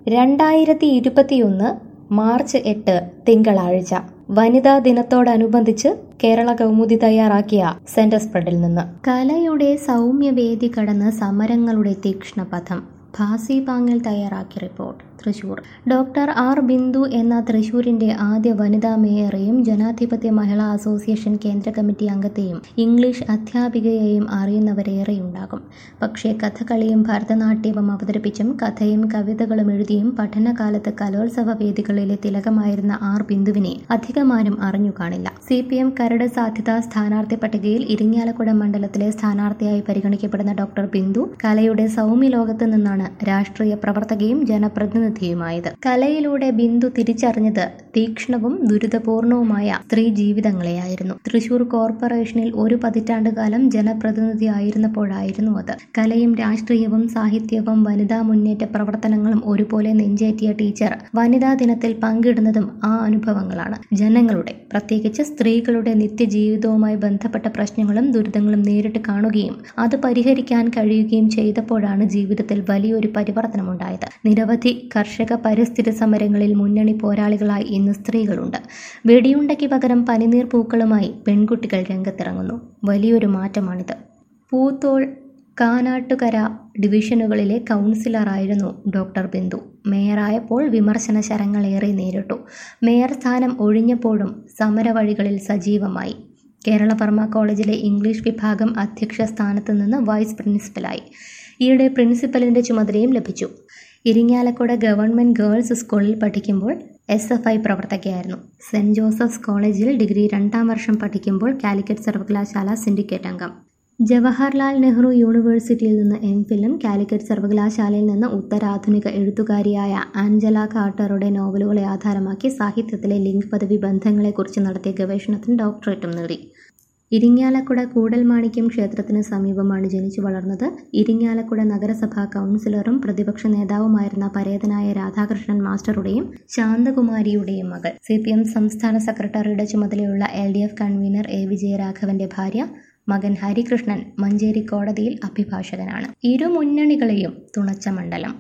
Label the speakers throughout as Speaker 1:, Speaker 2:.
Speaker 1: 2021 March 8 തിങ്കളാഴ്ച വനിതാ ദിനത്തോടനുബന്ധിച്ച് കേരള കൗമുദി തയ്യാറാക്കിയ സെന്റർ സ്പ്രെഡിൽ നിന്ന് കലയുടെ സൗമ്യവേദി കടന്ന് സമരങ്ങളുടെ തീക്ഷ്ണപഥം. ഭാസി പാങ്ങിൽ തയ്യാറാക്കിയ report. Thrissur. Doctor R Bindu എന്ന തൃശൂരിന്റെ ആദ്യ വനിതാ മേയറെയും ജനാധിപത്യ മഹിളാ അസോസിയേഷൻ കേന്ദ്ര കമ്മിറ്റി അംഗത്തെയും ഇംഗ്ലീഷ് അധ്യാപികയെയും അറിയുന്നവരേറെയുണ്ടാകും. പക്ഷേ കഥകളിയും ഭരതനാട്യവും അവതരിപ്പിച്ചും കഥയും കവിതകളും എഴുതിയും പഠനകാലത്ത് കലോത്സവ വേദികളിലെ തിലകമായിരുന്ന ആർ ബിന്ദുവിനെ അധികമാരും അറിഞ്ഞു കാണില്ല. CPM കരട് സാധ്യതാ സ്ഥാനാർത്ഥി പട്ടികയിൽ ഇരിങ്ങാലക്കുട മണ്ഡലത്തിലെ സ്ഥാനാർത്ഥിയായി പരിഗണിക്കപ്പെടുന്ന ഡോക്ടർ ബിന്ദു കലയുടെ സൗമ്യ ലോകത്ത് നിന്നാണ് രാഷ്ട്രീയ പ്രവർത്തകയും ജനപ്രതിനിധിയുമായത്. കലയിലൂടെ ബിന്ദു തിരിച്ചറിഞ്ഞത് തീക്ഷ്ണവും ദുരിതപൂർണവുമായ സ്ത്രീ ജീവിതങ്ങളെയായിരുന്നു. തൃശൂർ കോർപ്പറേഷനിൽ ഒരു പതിറ്റാണ്ടുകാലം ജനപ്രതിനിധിയായിരുന്നപ്പോഴായിരുന്നു അത്. കലയും രാഷ്ട്രീയവും സാഹിത്യവും വനിതാ മുന്നേറ്റ പ്രവർത്തനങ്ങളും ഒരുപോലെ നെഞ്ചേറ്റിയ ടീച്ചർ വനിതാ ദിനത്തിൽ പങ്കിടുന്നതും ആ അനുഭവങ്ങളാണ്. ജനങ്ങളുടെ, പ്രത്യേകിച്ച് സ്ത്രീകളുടെ നിത്യജീവിതവുമായി ബന്ധപ്പെട്ട പ്രശ്നങ്ങളും ദുരിതങ്ങളും നേരിട്ട് കാണുകയും അത് പരിഹരിക്കാൻ കഴിയുകയും ചെയ്തപ്പോഴാണ് ജീവിതത്തിൽ വലിയൊരു പരിവർത്തനമുണ്ടായത്. നിരവധി കർഷക പരിസ്ഥിതി സമരങ്ങളിൽ മുന്നണി പോരാളികളായി ഇന്ന് സ്ത്രീകളുണ്ട്. വെടിയുണ്ടയ്ക്ക് പകരം പനിനീർ പൂക്കളുമായി പെൺകുട്ടികൾ രംഗത്തിറങ്ങുന്നു. വലിയൊരു മാറ്റമാണിത്. പൂത്തോൾ, കാനാട്ടുകര ഡിവിഷനുകളിലെ കൗൺസിലറായിരുന്നു ഡോക്ടർ ബിന്ദു. മേയറായപ്പോൾ വിമർശന ശരങ്ങളേറെ നേരിട്ടു. മേയർ സ്ഥാനം ഒഴിഞ്ഞപ്പോഴും സമരവഴികളിൽ സജീവമായി. കേരളവർമ്മ കോളേജിലെ ഇംഗ്ലീഷ് വിഭാഗം അധ്യക്ഷ സ്ഥാനത്ത് നിന്ന് വൈസ് പ്രിൻസിപ്പലായി. ഈയിടെ പ്രിൻസിപ്പലിന്റെ ചുമതലയും ലഭിച്ചു. ഇരിങ്ങാലക്കുട ഗവൺമെന്റ് ഗേൾസ് സ്കൂളിൽ പഠിക്കുമ്പോൾ SFI പ്രവർത്തകയായിരുന്നു. സെന്റ് ജോസഫ്സ് കോളേജിൽ ഡിഗ്രി 2ാം വർഷം പഠിക്കുമ്പോൾ കാലിക്കറ്റ് സർവകലാശാല സിൻഡിക്കേറ്റ് അംഗം. ജവഹർലാൽ നെഹ്റു യൂണിവേഴ്സിറ്റിയിൽ നിന്ന് MPhilഉം കാലിക്കറ്റ് സർവകലാശാലയിൽ നിന്ന് ഉത്തരാധുനിക എഴുത്തുകാരിയായ ആഞ്ചല കാർട്ടറുടെ നോവലുകളെ ആധാരമാക്കി സാഹിത്യത്തിലെ ലിംഗ പദവി ബന്ധങ്ങളെക്കുറിച്ച് നടത്തിയ ഗവേഷണത്തിന് ഡോക്ടറേറ്റും നേടി. ഇരിങ്ങാലക്കുട കൂടൽമാണിക്യം ക്ഷേത്രത്തിന് സമീപമാണ് ജനിച്ചു വളർന്നത്. ഇരിങ്ങാലക്കുട നഗരസഭാ കൗൺസിലറും പ്രതിപക്ഷ നേതാവുമായിരുന്ന പരേതനായ രാധാകൃഷ്ണൻ മാസ്റ്ററുടെയും ശാന്തകുമാരിയുടെയും മകൾ. CPM സംസ്ഥാന സെക്രട്ടറിയുടെ ചുമതലയുള്ള LDF കൺവീനർ A. വിജയരാഘവന്റെ ഭാര്യ. മകൻ ഹരികൃഷ്ണൻ മഞ്ചേരി കോടതിയിൽ അഭിഭാഷകനാണ്. ഇരു മുന്നണികളെയും തുണച്ച മണ്ഡലം.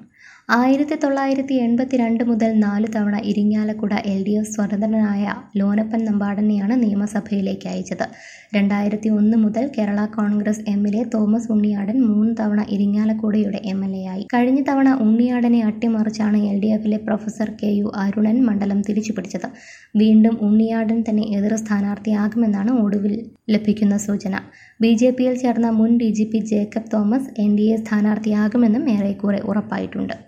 Speaker 1: 1982 മുതൽ 4 തവണ ഇരിങ്ങാലക്കുട LDF സ്വതന്ത്രനായ ലോനപ്പൻ നമ്പാടനെയാണ് നിയമസഭയിലേക്ക് അയച്ചത്. 2001 മുതൽ കേരള കോൺഗ്രസ് എമ്മിലെ തോമസ് ഉണ്ണിയാടൻ 3 തവണ ഇരിങ്ങാലക്കുടയുടെ MLA ആയി. കഴിഞ്ഞ തവണ ഉണ്ണിയാടനെ അട്ടിമറിച്ചാണ് LDFിലെ പ്രൊഫസർ KU അരുണൻ മണ്ഡലം തിരിച്ചുപിടിച്ചത്. വീണ്ടും ഉണ്ണിയാടൻ തന്നെ എതിർ സ്ഥാനാർത്ഥിയാകുമെന്നാണ് ഒടുവിൽ ലഭിക്കുന്ന സൂചന. BJPയിൽ ചേർന്ന മുൻ DGP ജേക്കബ് തോമസ് NDA സ്ഥാനാർത്ഥിയാകുമെന്നും ഏറെക്കുറെ ഉറപ്പായിട്ടുണ്ട്.